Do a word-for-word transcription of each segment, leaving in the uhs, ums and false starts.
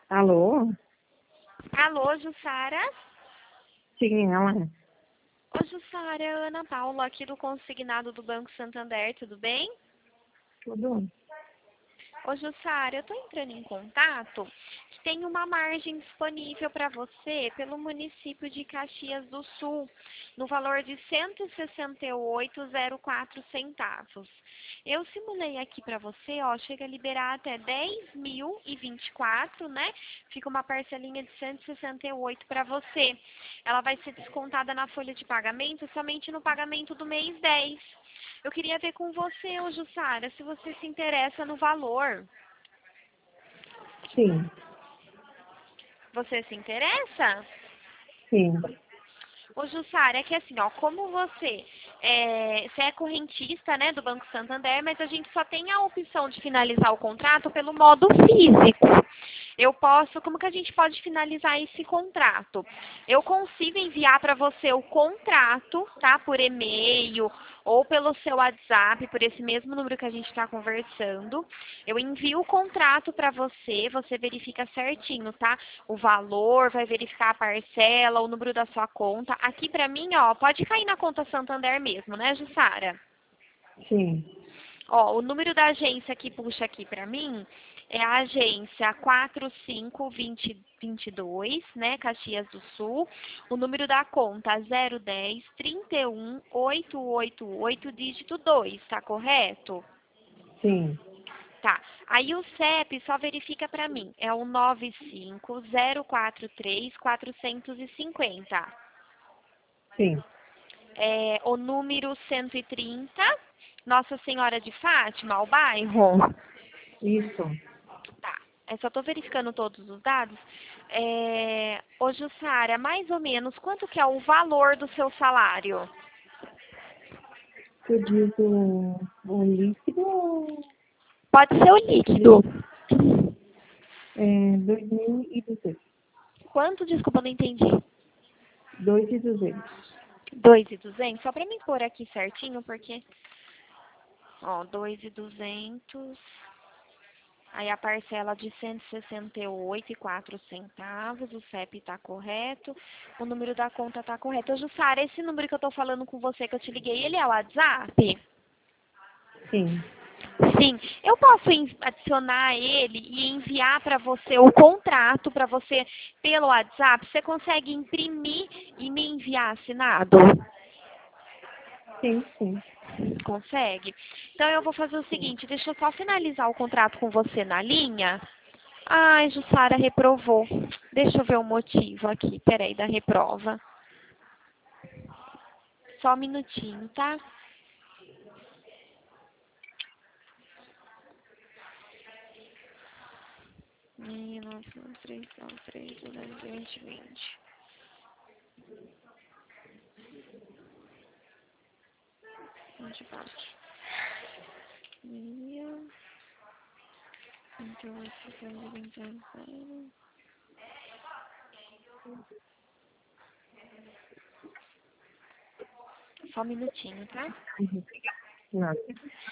Alô? Alô, Jussara? Sim, ela é. Ô, Jussara, é a Ana Paula, aqui do Consignado do Banco Santander, tudo bem? Tudo? Ô, Jussara, eu tô entrando em contato que tem uma margem disponível para você pelo município de Caxias do Sul, no valor de cento e sessenta e oito vírgula zero quatro centavos. Eu simulei aqui para você, ó, chega a liberar até dez mil e vinte e quatro, né? Fica uma parcelinha de cento e sessenta e oito para você. Ela vai ser descontada na folha de pagamento somente no pagamento do mês dez. Eu queria ver com você, ô Jussara, se você se interessa no valor. Sim, Você se interessa? sim, Ô Jussara, é que assim, ó, como você é, você é correntista, né, do Banco Santander, mas a gente só tem a opção de finalizar o contrato pelo modo físico. Eu posso, como que a gente pode finalizar esse contrato? Eu consigo enviar para você o contrato, tá, por e-mail ou pelo seu WhatsApp, por esse mesmo número que a gente está conversando. Eu envio o contrato para você, você verifica certinho, tá? O valor, vai verificar a parcela, o número da sua conta. Aqui para mim, ó, pode cair na conta Santander mesmo, né, Jussara? sim, Ó, o número da agência que puxa aqui para mim é a agência quatro cinco dois zero dois dois, né, Caxias do Sul. O número da conta zero um zero, trinta e um, oito oito oito, dígito dois, tá correto? sim, Tá. Aí o C E P só verifica para mim. É o nove cinco zero quatro três quatro cinco zero. sim. É o número cento e trinta, Nossa Senhora de Fátima, o bairro. Isso. Tá. Eu só tô verificando todos os dados. É... Ô, Jussara, mais ou menos, quanto que é o valor do seu salário? Eu digo o líquido Pode ser o líquido. é dois mil e duzentos. Quanto? Desculpa, não entendi. Dois mil e duzentos. Dois e duzentos. Só para mim pôr aqui certinho, porque... Ó, dois e duzentos. Aí a parcela de cento e sessenta e oito e quatro centavos, o C E P está correto, o número da conta está correto. Ô, Jussara, esse número que eu estou falando com você, que eu te liguei, ele é o WhatsApp? Sim, Sim. Eu posso en- adicionar ele e enviar para você o contrato para você pelo WhatsApp? Você consegue imprimir e me enviar assinado? sim, sim. Consegue? Então eu vou fazer o Sim. seguinte, deixa eu só finalizar o contrato com você na linha. Ai, Jussara reprovou. Deixa eu ver o motivo aqui. Peraí, da reprova. Só um minutinho, tá? nove nove três nove três duzentos e vinte vinte. vinte e quatro. vinte e oito, vinte e zero. Só um minutinho, tá? Uhum. Nada.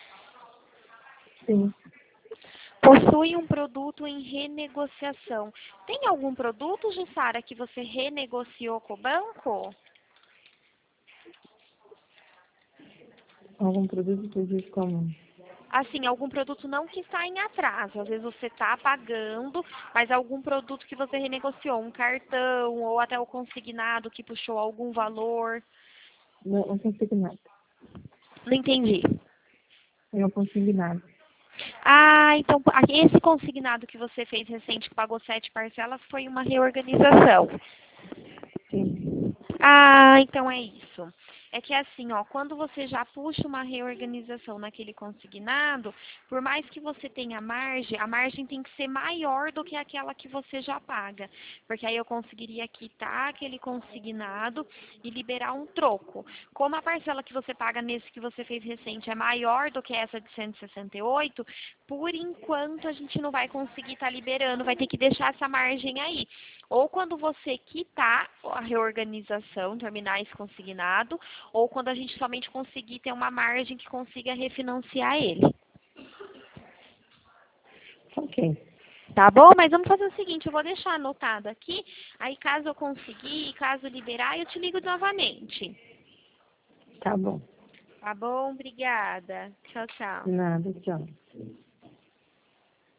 Sim. Possui um produto em renegociação. Tem algum produto, Jussara, que você renegociou com o banco? Algum produto que eu digo como? Assim, algum produto não que está em atraso. Às vezes você está pagando, mas algum produto que você renegociou, um cartão ou até o consignado que puxou algum valor. Não, não consigo nada. Não entendi. Eu não consigo nada. Ah, então esse consignado que você fez recente, que pagou sete parcelas, foi uma reorganização. Sim, Ah, então é isso. É que assim, ó, quando você já puxa uma reorganização naquele consignado, por mais que você tenha margem, a margem tem que ser maior do que aquela que você já paga. Porque aí eu conseguiria quitar aquele consignado e liberar um troco. Como a parcela que você paga nesse que você fez recente é maior do que essa de cento e sessenta e oito, por enquanto a gente não vai conseguir estar liberando, vai ter que deixar essa margem aí. Ou quando você quitar a reorganização, terminar esse consignado, ou quando a gente somente conseguir ter uma margem que consiga refinanciar ele. ok. Tá bom? Mas vamos fazer o seguinte, eu vou deixar anotado aqui, aí caso eu conseguir, caso liberar, eu te ligo novamente. Tá bom. Tá bom? Obrigada. Tchau, tchau. Nada, tchau.